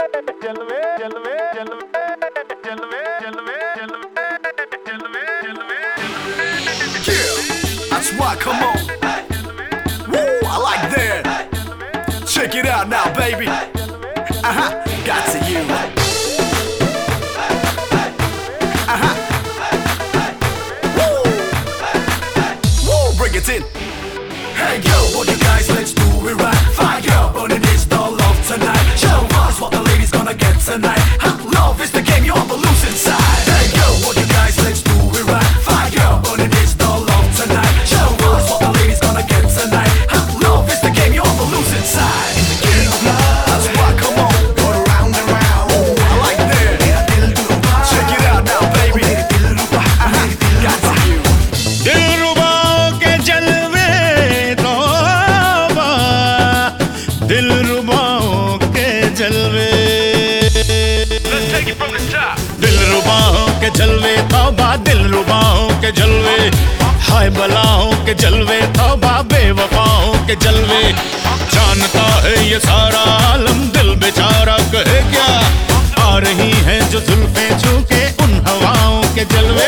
That's why, come on. Woo, I like that. Check it out now, baby. Got to you. Woo, woo, bring it in. Hey yo, all you guys, let's do it right. Fire burning is the love tonight. Show us what the ladies gonna get tonight. Love is the game, you're on the losing side. Hey yo, all you guys, let's do it right. Fire burning is the love tonight. Show us what the ladies gonna get tonight. Love is the game, you're on the losing side. In the game of love, that's why, come on, go round and round. Ooh, I like that. Check it out now, baby. Got to you. दिलरुबाओं के जलवे Let's take it from the top. दिलरुबाओं के जलवे तौबा दिलरुबाओं के जलवे हाय बलाओं के जलवे तौबा बेवफाओं के जलवे जानता है ये सारा आलम दिल बेचारा कहे क्या आ रही है जो जुल्फे झुके उन हवाओं के जलवे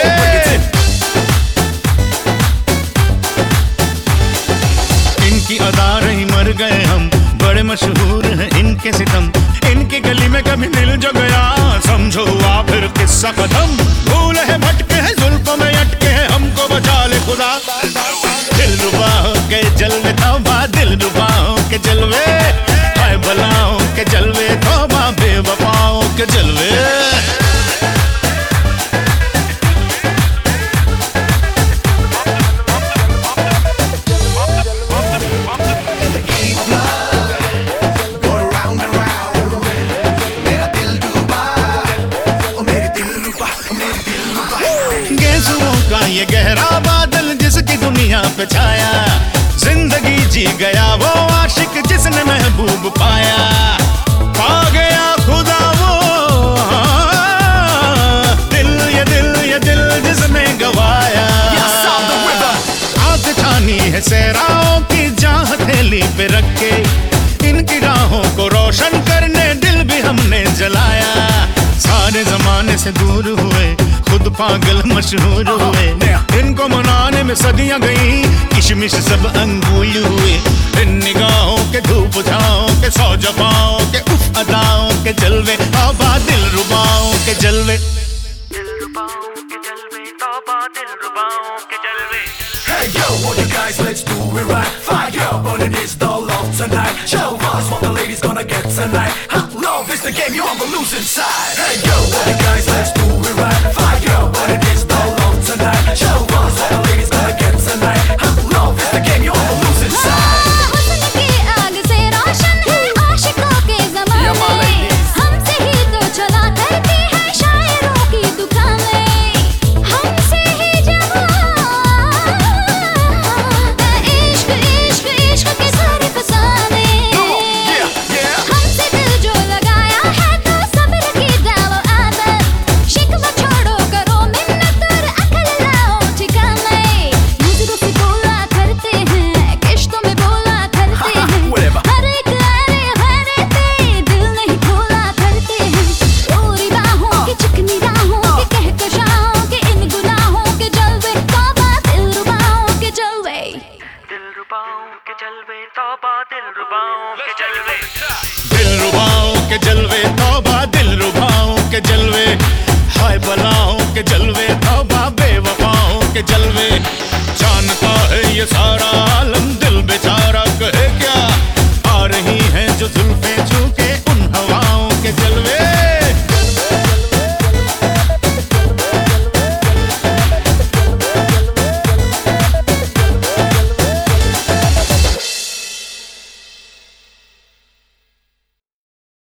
इनकी अदा रही मर गए हम बड़े मशहूर हैं इनके सितम इनकी गली में कभी मिल जो गया समझो हुआ फिर किस्सा खत्म भूल है भटके हैं जुल्फों में अटके हैं हमको बचा ले खुदा दिलरुबाओं के जलवे तौबा दिलरुबाओं के जलवे हाय बलाओं के जलवे तौबा बेवफाओं के जलवे का ये गहरा बादल जिसकी दुनिया पे छाया जिंदगी जी गया वो आशिक जिसने महबूब पाया पा गया खुदा वो ये दिल जिसने गवाया आंख छानी है सहराओं की जहाँ हथेली पे रख के इनकी राहों को रोशन करने दिल भी हमने जलाया सारे जमाने से दूर हुए खुद पागल मशहूर हुए इनको मनाने में सदियां गई किशमिश सब अंगूल हुए इन निगाहों के धूप छाओं के सौ जफाओं के उफ अदाओं के जलवे तौबा दिलरुबाओं के जलवे Hey yo, all you guys, let's do it right. Fire burning is the love tonight. Show us what the ladies gonna get tonight. Love is the game, you're on the losing side. Hey yo, all you guys, let's do